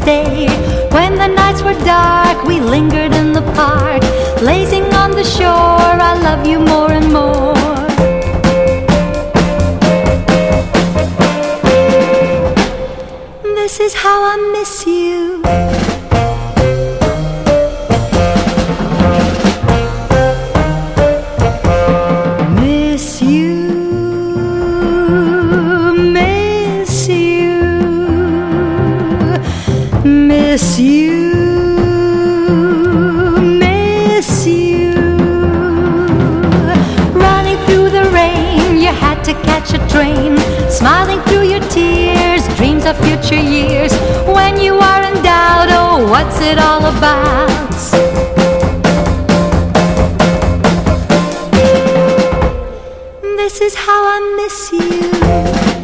stay. When the nights were dark, we lingered in the park, lazing on the shore. I love you more and more. This is how I miss you. Miss you, miss you, miss you, miss you. Running through the rain, you had to catch a train. Smiling through your tears, dreams of future years. When you are in doubt, oh, what's it all about? This is how I miss you.